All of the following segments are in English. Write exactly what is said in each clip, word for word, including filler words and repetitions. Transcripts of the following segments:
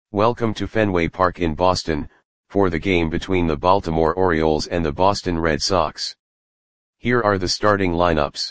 Welcome to Fenway Park in Boston, for the game between the Baltimore Orioles and the Boston Red Sox. Here are the starting lineups.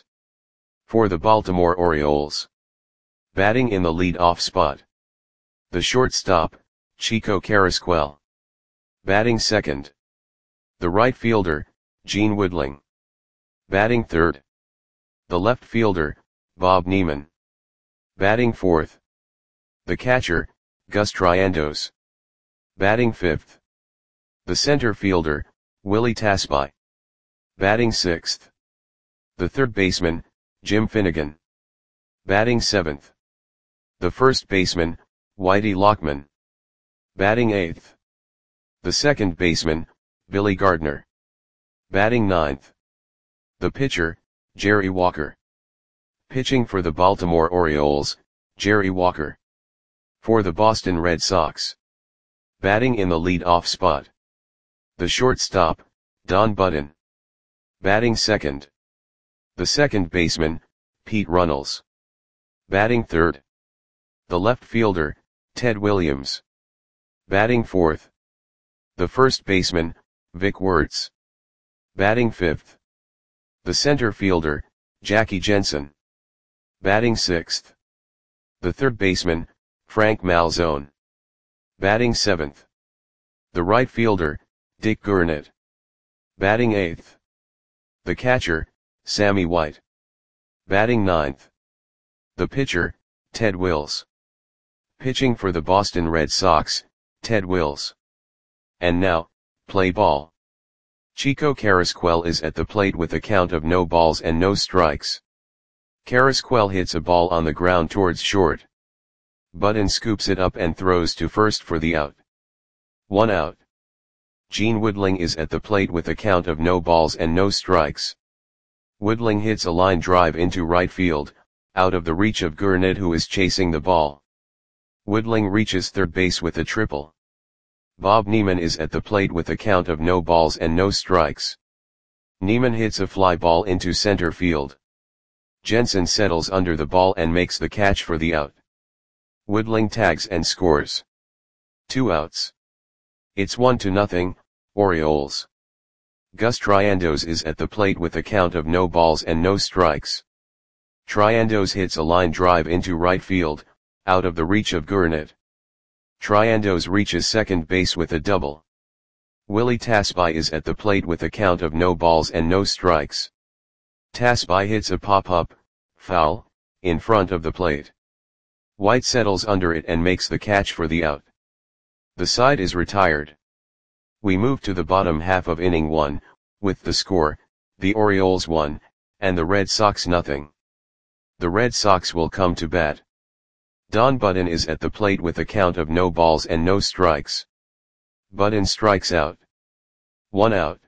For the Baltimore Orioles. Batting in the lead-off spot. The shortstop, Chico Carrasquel. Batting second. The right fielder, Gene Woodling. Batting third. The left fielder, Bob Neiman. Batting fourth. The catcher, Gus Triandos. Batting fifth. The center fielder, Willie Tasby. Batting sixth. The third baseman, Jim Finnegan. Batting seventh. The first baseman, Whitey Lockman. Batting eighth. The second baseman, Billy Gardner. Batting ninth. The pitcher, Jerry Walker. Pitching for the Baltimore Orioles, Jerry Walker. For the Boston Red Sox. Batting in the lead-off spot. The shortstop, Don Budden. Batting second. The second baseman, Pete Runnels. Batting third. The left fielder, Ted Williams. Batting fourth. The first baseman, Vic Wertz. Batting fifth. The center fielder, Jackie Jensen. Batting sixth. The third baseman, Frank Malzone. Batting seventh. The right fielder, Dick Gurnett. Batting eighth. The catcher, Sammy White. Batting ninth. The pitcher, Ted Wills. Pitching for the Boston Red Sox, Ted Wills. And now, play ball. Chico Carrasquel is at the plate with a count of no balls and no strikes. Carrasquel hits a ball on the ground towards short. Budden scoops it up and throws to first for the out. One out. Gene Woodling is at the plate with a count of no balls and no strikes. Woodling hits a line drive into right field, out of the reach of Gurnett, who is chasing the ball. Woodling reaches third base with a triple. Bob Neiman is at the plate with a count of no balls and no strikes. Neiman hits a fly ball into center field. Jensen settles under the ball and makes the catch for the out. Woodling tags and scores. Two outs. It's one to nothing, Orioles. Gus Triandos is at the plate with a count of no balls and no strikes. Triandos hits a line drive into right field, out of the reach of Gurnett. Triandos reaches second base with a double. Willie Tasby is at the plate with a count of no balls and no strikes. Tasby hits a pop-up, foul, in front of the plate. White settles under it and makes the catch for the out. The side is retired. We move to the bottom half of inning one, with the score, the Orioles one, and the Red Sox nothing. The Red Sox will come to bat. Don Budden is at the plate with a count of no balls and no strikes. Budden strikes out. One out.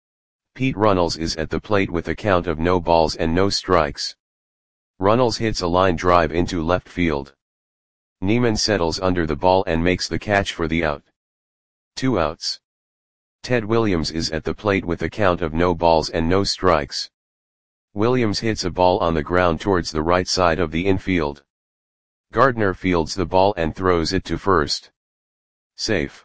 Pete Runnels is at the plate with a count of no balls and no strikes. Runnels hits a line drive into left field. Neiman settles under the ball and makes the catch for the out. Two outs. Ted Williams is at the plate with a count of no balls and no strikes. Williams hits a ball on the ground towards the right side of the infield. Gardner fields the ball and throws it to first. Safe.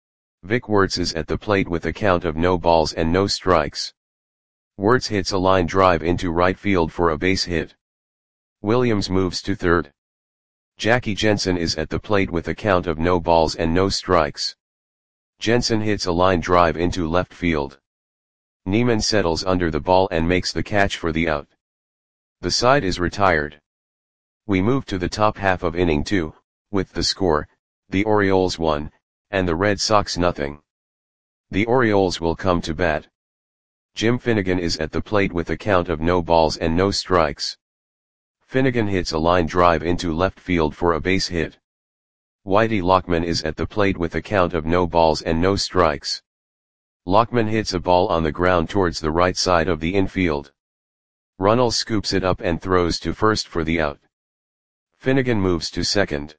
Vic Wertz is at the plate with a count of no balls and no strikes. Wertz hits a line drive into right field for a base hit. Williams moves to third. Jackie Jensen is at the plate with a count of no balls and no strikes. Jensen hits a line drive into left field. Neiman settles under the ball and makes the catch for the out. The side is retired. We move to the top half of inning two, with the score, the Orioles one, and the Red Sox nothing. The Orioles will come to bat. Jim Finnegan is at the plate with a count of no balls and no strikes. Finnegan hits a line drive into left field for a base hit. Whitey Lockman is at the plate with a count of no balls and no strikes. Lockman hits a ball on the ground towards the right side of the infield. Runnels scoops it up and throws to first for the out. Finnegan moves to second.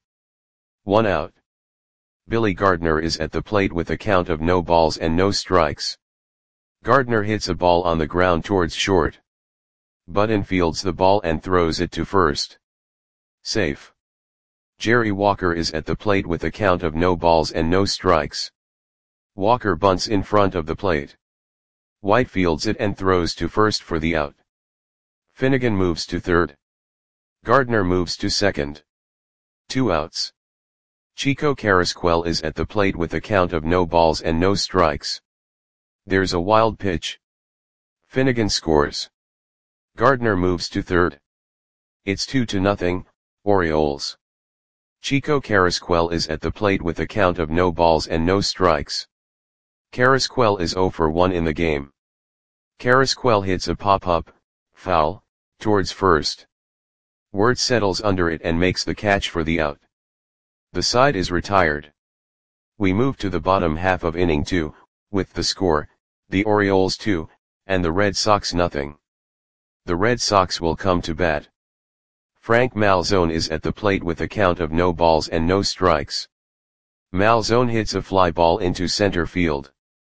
One out. Billy Gardner is at the plate with a count of no balls and no strikes. Gardner hits a ball on the ground towards short. Budden fields the ball and throws it to first. Safe. Jerry Walker is at the plate with a count of no balls and no strikes. Walker bunts in front of the plate. White fields it and throws to first for the out. Finnegan moves to third. Gardner moves to second. Two outs. Chico Carrasquel is at the plate with a count of no balls and no strikes. There's a wild pitch. Finnegan scores. Gardner moves to third. It's two to nothing, Orioles. Chico Carrasquel is at the plate with a count of no balls and no strikes. Carrasquel is zero for one in the game. Carrasquel hits a pop-up, foul, towards first. Wirtz settles under it and makes the catch for the out. The side is retired. We move to the bottom half of inning two, with the score, the Orioles two, and the Red Sox nothing. The Red Sox will come to bat. Frank Malzone is at the plate with a count of no balls and no strikes. Malzone hits a fly ball into center field.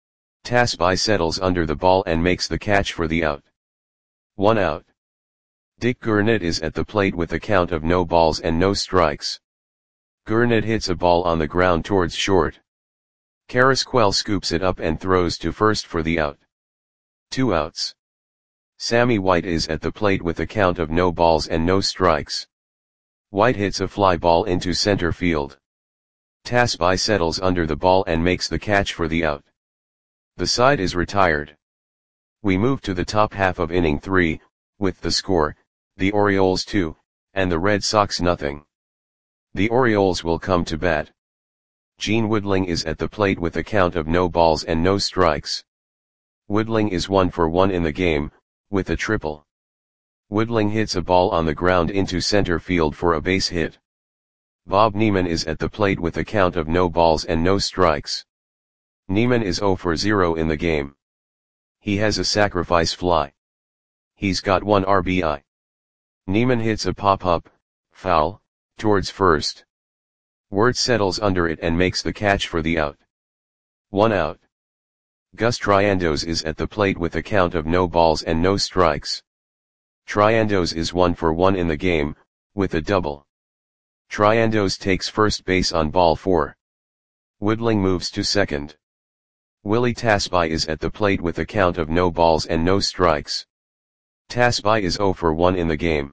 Tasby settles under the ball and makes the catch for the out. One out. Dick Gurnett is at the plate with a count of no balls and no strikes. Gurnett hits a ball on the ground towards short. Carrasquel scoops it up and throws to first for the out. Two outs. Sammy White is at the plate with a count of no balls and no strikes. White hits a fly ball into center field. Tasby settles under the ball and makes the catch for the out. The side is retired. We move to the top half of inning three, with the score, the Orioles two, and the Red Sox nothing. The Orioles will come to bat. Gene Woodling is at the plate with a count of no balls and no strikes. Woodling is one for one in the game, with a triple. Woodling hits a ball on the ground into center field for a base hit. Bob Neiman is at the plate with a count of no balls and no strikes. Neiman is zero for zero in the game. He has a sacrifice fly. He's got one R B I. Neiman hits a pop-up, foul, towards first. Wirtz settles under it and makes the catch for the out. One out. Gus Triandos is at the plate with a count of no balls and no strikes. Triandos is one for one in the game, with a double. Triandos takes first base on ball four. Woodling moves to second. Willie Tasby is at the plate with a count of no balls and no strikes. Tasby is zero for one in the game.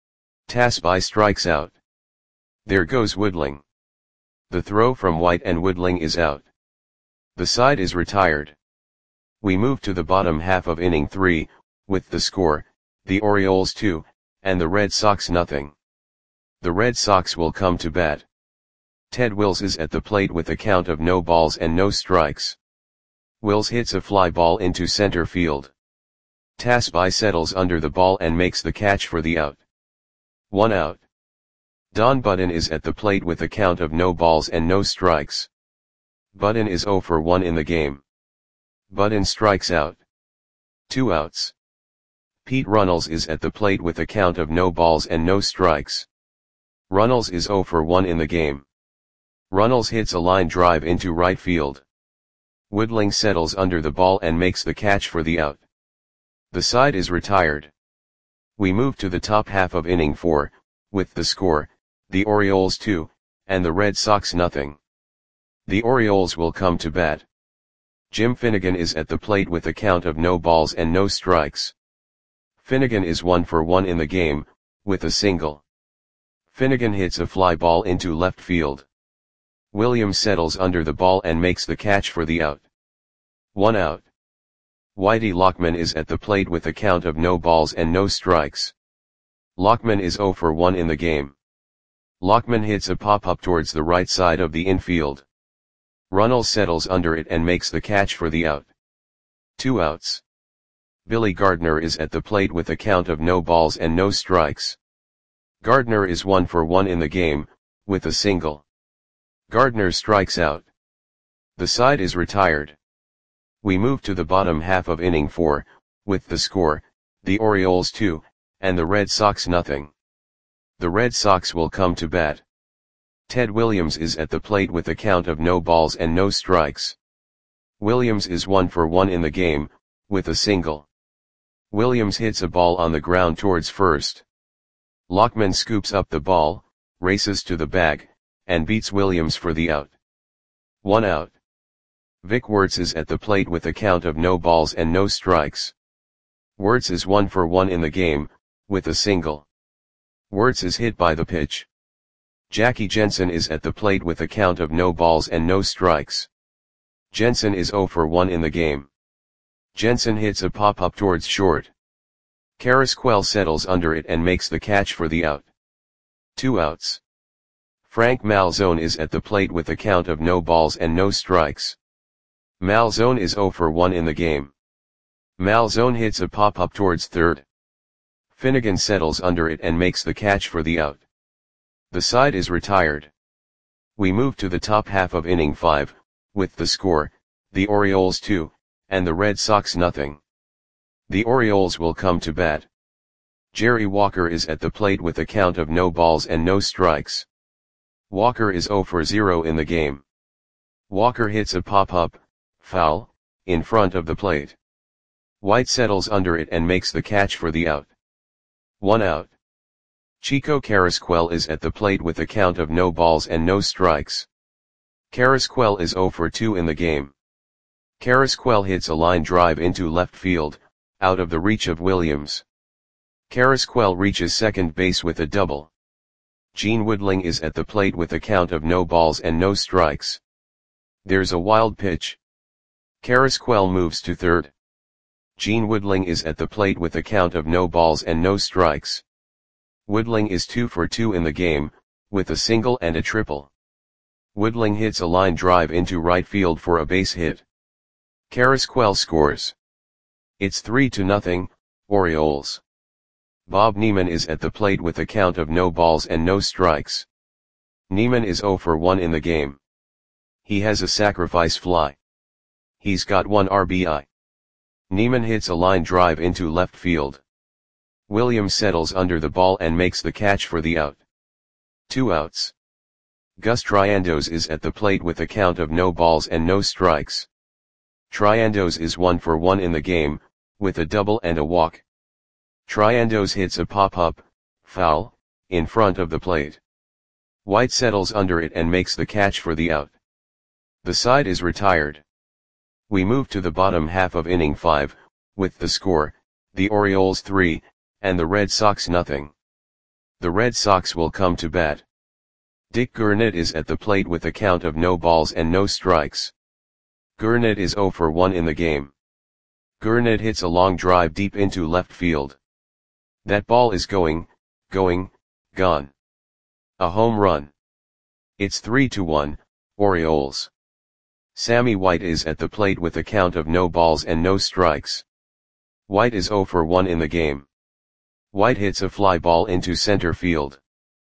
Tasby strikes out. There goes Woodling. The throw from White and Woodling is out. The side is retired. We move to the bottom half of inning three, with the score, the Orioles two, and the Red Sox nothing. The Red Sox will come to bat. Ted Wills is at the plate with a count of no balls and no strikes. Wills hits a fly ball into center field. Tasby settles under the ball and makes the catch for the out. One out. Don Budden is at the plate with a count of no balls and no strikes. Budden is zero for one in the game. Budden strikes out. Two outs. Pete Runnels is at the plate with a count of no balls and no strikes. Runnels is zero for one in the game. Runnels hits a line drive into right field. Woodling settles under the ball and makes the catch for the out. The side is retired. We move to the top half of inning four, with the score, the Orioles two, and the Red Sox nothing. The Orioles will come to bat. Jim Finnegan is at the plate with a count of no balls and no strikes. Finnegan is one for one in the game, with a single. Finnegan hits a fly ball into left field. Williams settles under the ball and makes the catch for the out. One out. Whitey Lockman is at the plate with a count of no balls and no strikes. Lockman is zero for one in the game. Lockman hits a pop-up towards the right side of the infield. Runnels settles under it and makes the catch for the out. Two outs. Billy Gardner is at the plate with a count of no balls and no strikes. Gardner is one for one in the game, with a single. Gardner strikes out. The side is retired. We move to the bottom half of inning four, with the score, the Orioles two, and the Red Sox nothing. The Red Sox will come to bat. Ted Williams is at the plate with a count of no balls and no strikes. Williams is one for one in the game, with a single. Williams hits a ball on the ground towards first. Lockman scoops up the ball, races to the bag, and beats Williams for the out. One out. Vic Wertz is at the plate with a count of no balls and no strikes. Wertz is one for one in the game, with a single. Wertz is hit by the pitch. Jackie Jensen is at the plate with a count of no balls and no strikes. Jensen is zero for one in the game. Jensen hits a pop-up towards short. Carrasquel settles under it and makes the catch for the out. Two outs. Frank Malzone is at the plate with a count of no balls and no strikes. Malzone is zero for one in the game. Malzone hits a pop-up towards third. Finnegan settles under it and makes the catch for the out. The side is retired. We move to the top half of inning five, with the score, the Orioles two, and the Red Sox nothing. The Orioles will come to bat. Jerry Walker is at the plate with a count of no balls and no strikes. Walker is zero for zero in the game. Walker hits a pop-up, foul, in front of the plate. White settles under it and makes the catch for the out. One out. Chico Carrasquel is at the plate with a count of no balls and no strikes. Carrasquel is zero for two in the game. Carrasquel hits a line drive into left field, out of the reach of Williams. Carrasquel reaches second base with a double. Gene Woodling is at the plate with a count of no balls and no strikes. There's a wild pitch. Carrasquel moves to third. Gene Woodling is at the plate with a count of no balls and no strikes. Woodling is two for two in the game, with a single and a triple. Woodling hits a line drive into right field for a base hit. Carrasquel scores. It's three to nothing, Orioles. Bob Neiman is at the plate with a count of no balls and no strikes. Neiman is zero for one in the game. He has a sacrifice fly. He's got one R B I. Neiman hits a line drive into left field. Williams settles under the ball and makes the catch for the out. Two outs. Gus Triandos is at the plate with a count of no balls and no strikes. Triandos is one for one in the game, with a double and a walk. Triandos hits a pop-up, foul, in front of the plate. White settles under it and makes the catch for the out. The side is retired. We move to the bottom half of inning five, with the score, the Orioles three, and the Red Sox nothing. The Red Sox will come to bat. Dick Gurnett is at the plate with a count of no balls and no strikes. Gurnett is zero for one in the game. Gurnett hits a long drive deep into left field. That ball is going, going, gone. A home run. It's three to one, Orioles. Sammy White is at the plate with a count of no balls and no strikes. White is zero for one in the game. White hits a fly ball into center field.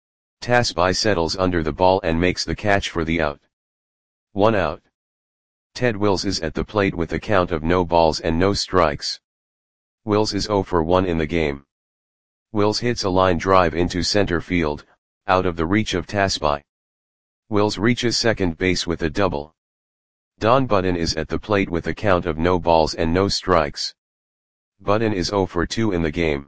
Tasby settles under the ball and makes the catch for the out. One out. Ted Wills is at the plate with a count of no balls and no strikes. Wills is zero for one in the game. Wills hits a line drive into center field, out of the reach of Tasby. Wills reaches second base with a double. Don Budden is at the plate with a count of no balls and no strikes. Budden is zero for two in the game.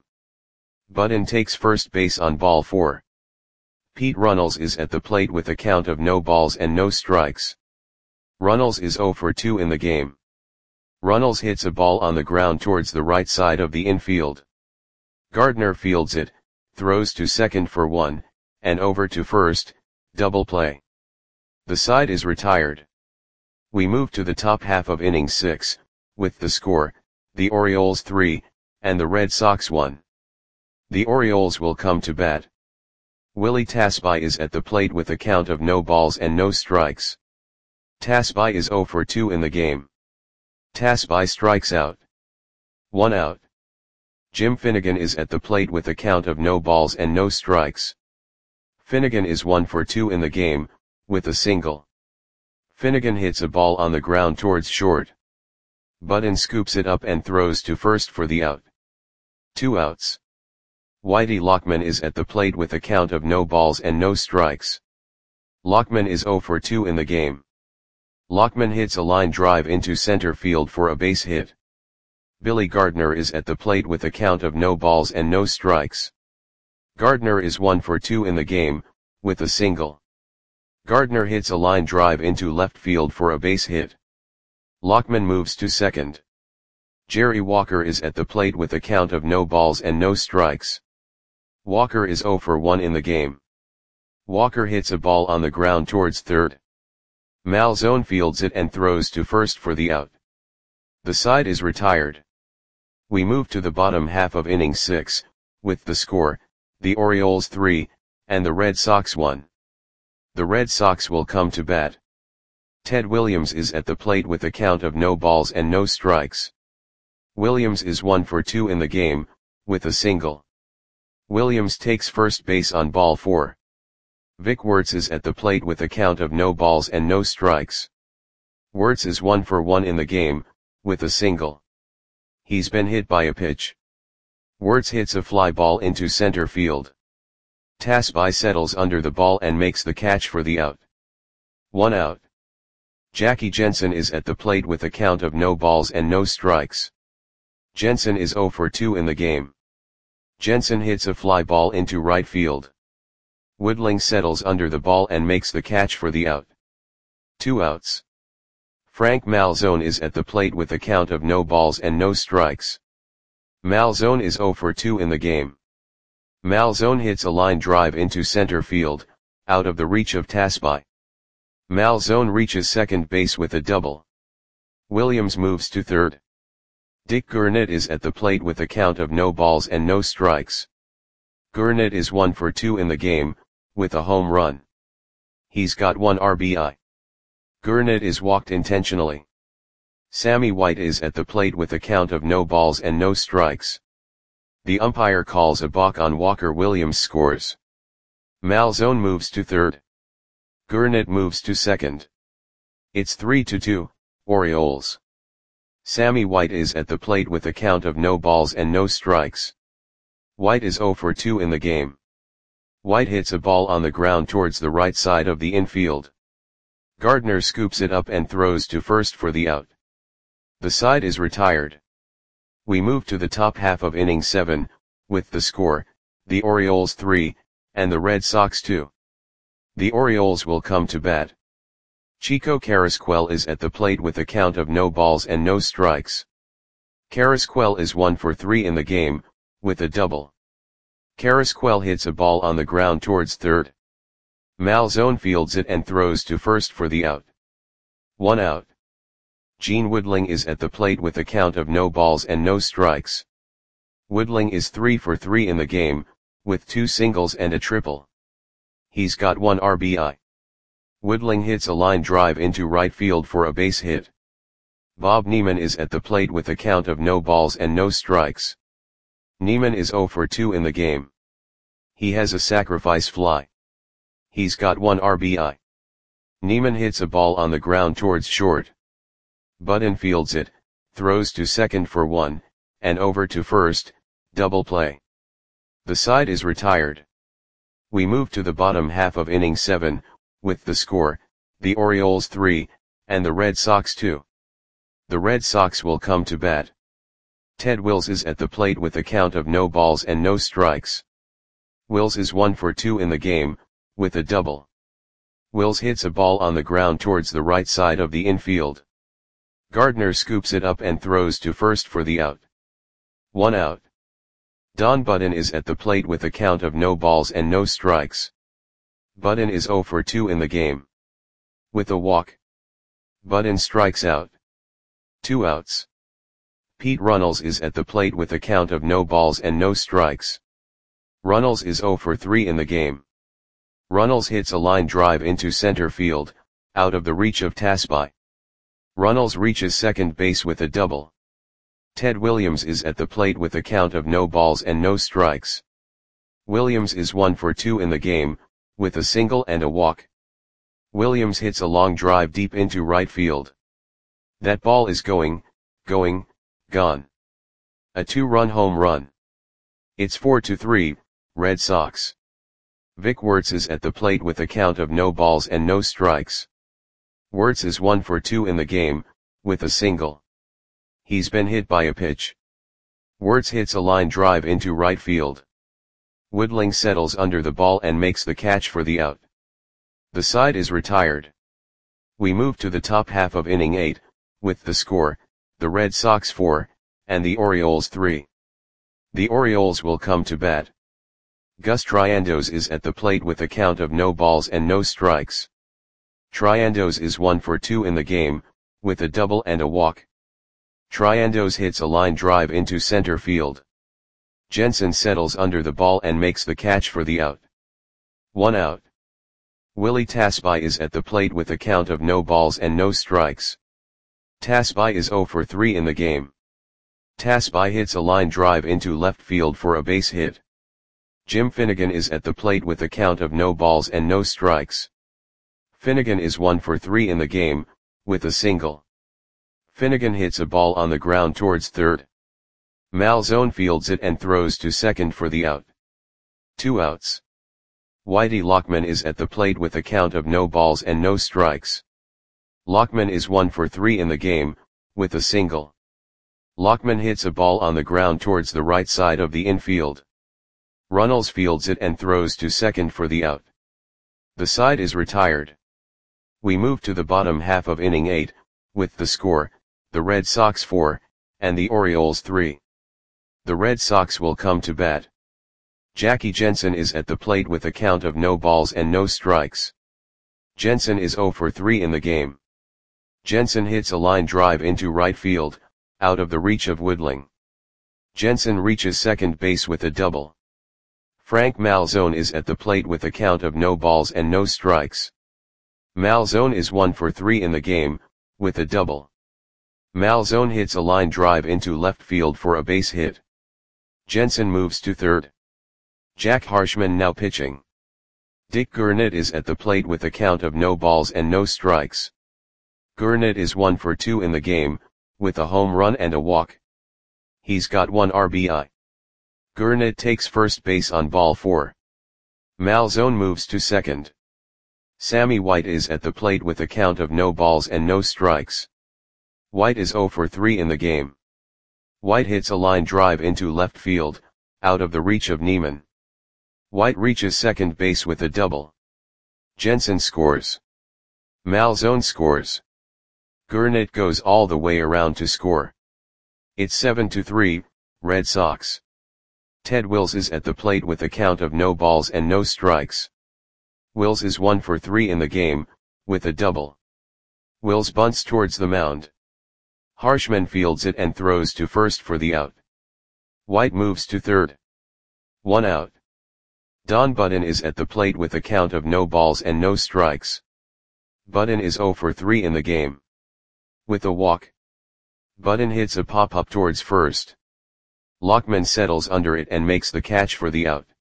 Budden takes first base on ball four. Pete Runnels is at the plate with a count of no balls and no strikes. Runnels is zero for two in the game. Runnels hits a ball on the ground towards the right side of the infield. Gardner fields it, throws to second for one, and over to first, double play. The side is retired. We move to the top half of inning six, with the score, the Orioles three, and the Red Sox one. The Orioles will come to bat. Willie Tasby is at the plate with a count of no balls and no strikes. Tasby is zero for two in the game. Tasby strikes out. One out. Jim Finnegan is at the plate with a count of no balls and no strikes. Finnegan is one for two in the game, with a single. Finnegan hits a ball on the ground towards short. Budden scoops it up and throws to first for the out. Two outs. Whitey Lockman is at the plate with a count of no balls and no strikes. Lockman is zero for two in the game. Lockman hits a line drive into center field for a base hit. Billy Gardner is at the plate with a count of no balls and no strikes. Gardner is one for two in the game, with a single. Gardner hits a line drive into left field for a base hit. Lockman moves to second. Jerry Walker is at the plate with a count of no balls and no strikes. Walker is oh for one in the game. Walker hits a ball on the ground towards third. Malzone fields it and throws to first for the out. The side is retired. We move to the bottom half of inning six, with the score, the Orioles three, and the Red Sox one. The Red Sox will come to bat. Ted Williams is at the plate with a count of no balls and no strikes. Williams is one for two in the game, with a single. Williams takes first base on ball four. Vic Wertz is at the plate with a count of no balls and no strikes. Wertz is one for one in the game, with a single. He's been hit by a pitch. Wertz hits a fly ball into center field. Tasby settles under the ball and makes the catch for the out. One out. Jackie Jensen is at the plate with a count of no balls and no strikes. Jensen is oh for two in the game. Jensen hits a fly ball into right field. Woodling settles under the ball and makes the catch for the out. Two outs. Frank Malzone is at the plate with a count of no balls and no strikes. Malzone is oh for two in the game. Malzone hits a line drive into center field, out of the reach of Tasby. Malzone reaches second base with a double. Williams moves to third. Dick Gurnett is at the plate with a count of no balls and no strikes. Gurnett is one for two in the game, with a home run. He's got one R B I. Gurnett is walked intentionally. Sammy White is at the plate with a count of no balls and no strikes. The umpire calls a balk on Walker. Williams scores. Malzone moves to third. Gurnett moves to second. It's three to two, Orioles. Sammy White is at the plate with a count of no balls and no strikes. White is oh for two in the game. White hits a ball on the ground towards the right side of the infield. Gardner scoops it up and throws to first for the out. The side is retired. We move to the top half of inning seven, with the score, the Orioles three, and the Red Sox two. The Orioles will come to bat. Chico Carrasquel is at the plate with a count of no balls and no strikes. Carrasquel is one for three in the game, with a double. Carrasquel hits a ball on the ground towards third. Malzone fields it and throws to first for the out. One out. Gene Woodling is at the plate with a count of no balls and no strikes. Woodling is three for three in the game, with two singles and a triple. He's got one R B I. Woodling hits a line drive into right field for a base hit. Bob Neiman is at the plate with a count of no balls and no strikes. Neiman is oh for two in the game. He has a sacrifice fly. He's got one R B I. Neiman hits a ball on the ground towards short. Budden fields it, throws to second for one, and over to first, double play. The side is retired. We move to the bottom half of inning seven, with the score, the Orioles three, and the Red Sox two. The Red Sox will come to bat. Ted Wills is at the plate with a count of no balls and no strikes. Wills is one for two in the game, with a double. Wills hits a ball on the ground towards the right side of the infield. Gardner scoops it up and throws to first for the out. One out. Don Budden is at the plate with a count of no balls and no strikes. Budden is oh for two in the game. With a walk. Budden strikes out. Two outs. Pete Runnels is at the plate with a count of no balls and no strikes. Runnels is oh for three in the game. Runnels hits a line drive into center field, out of the reach of Tasby. Runnels reaches second base with a double. Ted Williams is at the plate with a count of no balls and no strikes. Williams is one for two in the game, with a single and a walk. Williams hits a long drive deep into right field. That ball is going, going, gone. A two-run home run. It's four to three, Red Sox. Vic Wertz is at the plate with a count of no balls and no strikes. Wertz is one for two in the game, with a single. He's been hit by a pitch. Wertz hits a line drive into right field. Woodling settles under the ball and makes the catch for the out. The side is retired. We move to the top half of inning eight, with the score, the Red Sox four, and the Orioles three. The Orioles will come to bat. Gus Triandos is at the plate with a count of no balls and no strikes. Triandos is one for two in the game, with a double and a walk. Triandos hits a line drive into center field. Jensen settles under the ball and makes the catch for the out. One out. Willie Tasby is at the plate with a count of no balls and no strikes. Tasby is zero for three in the game. Tasby hits a line drive into left field for a base hit. Jim Finnegan is at the plate with a count of no balls and no strikes. Finnegan is one for three in the game, with a single. Finnegan hits a ball on the ground towards third. Malzone fields it and throws to second for the out. Two outs. Whitey Lockman is at the plate with a count of no balls and no strikes. Lockman is one for three in the game, with a single. Lockman hits a ball on the ground towards the right side of the infield. Runnels fields it and throws to second for the out. The side is retired. We move to the bottom half of inning eight, with the score, the Red Sox four, and the Orioles three. The Red Sox will come to bat. Jackie Jensen is at the plate with a count of no balls and no strikes. Jensen is zero for three in the game. Jensen hits a line drive into right field, out of the reach of Woodling. Jensen reaches second base with a double. Frank Malzone is at the plate with a count of no balls and no strikes. Malzone is one for three in the game, with a double. Malzone hits a line drive into left field for a base hit. Jensen moves to third. Jack Harshman now pitching. Dick Gurnett is at the plate with a count of no balls and no strikes. Gurnett is one for two in the game, with a home run and a walk. He's got one R B I. Gurnett takes first base on ball four. Malzone moves to second. Sammy White is at the plate with a count of no balls and no strikes. White is zero for three in the game. White hits a line drive into left field, out of the reach of Neiman. White reaches second base with a double. Jensen scores. Malzone scores. Gurnett goes all the way around to score. It's seven to three, Red Sox. Ted Wills is at the plate with a count of no balls and no strikes. Wills is one for three in the game, with a double. Wills bunts towards the mound. Harshman fields it and throws to first for the out. White moves to third. One out. Don Budden is at the plate with a count of no balls and no strikes. Budden is zero for three in the game. With a walk. Budden hits a pop-up towards first. Lockman settles under it and makes the catch for the out.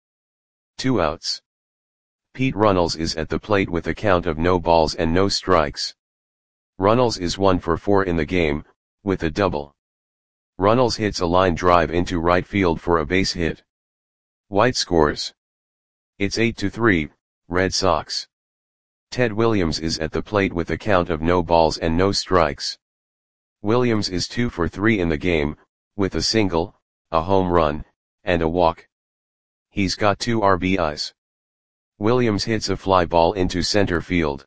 Two outs. Pete Runnels is at the plate with a count of no balls and no strikes. Runnels is one for four in the game, with a double. Runnels hits a line drive into right field for a base hit. White scores. It's eight to three, Red Sox. Ted Williams is at the plate with a count of no balls and no strikes. Williams is two for three in the game, with a single, a home run, and a walk. He's got two R B Is. Williams hits a fly ball into center field.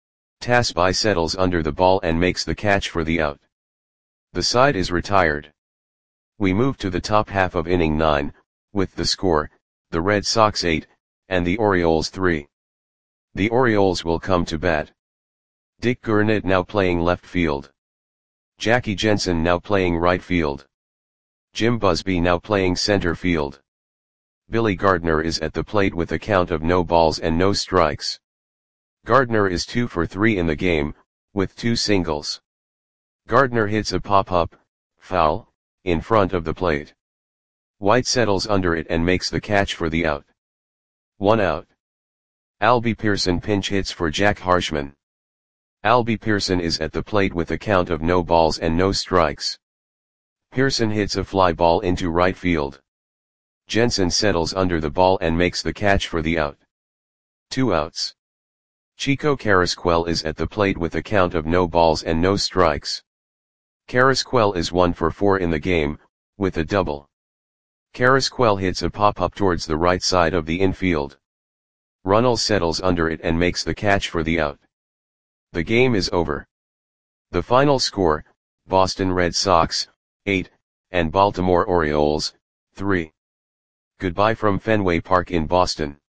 Tasby settles under the ball and makes the catch for the out. The side is retired. We move to the top half of inning nine, with the score, the Red Sox eight, and the Orioles three. The Orioles will come to bat. Dick Gurnett now playing left field. Jackie Jensen now playing right field. Jim Busby now playing center field. Billy Gardner is at the plate with a count of no balls and no strikes. Gardner is two for three in the game, with two singles. Gardner hits a pop-up, foul, in front of the plate. White settles under it and makes the catch for the out. One out. Albie Pearson pinch hits for Jack Harshman. Albie Pearson is at the plate with a count of no balls and no strikes. Pearson hits a fly ball into right field. Jensen settles under the ball and makes the catch for the out. Two outs. Chico Carrasquel is at the plate with a count of no balls and no strikes. Carrasquel is one for four in the game, with a double. Carrasquel hits a pop-up towards the right side of the infield. Runnels settles under it and makes the catch for the out. The game is over. The final score, Boston Red Sox, eight, and Baltimore Orioles, three. Goodbye from Fenway Park in Boston.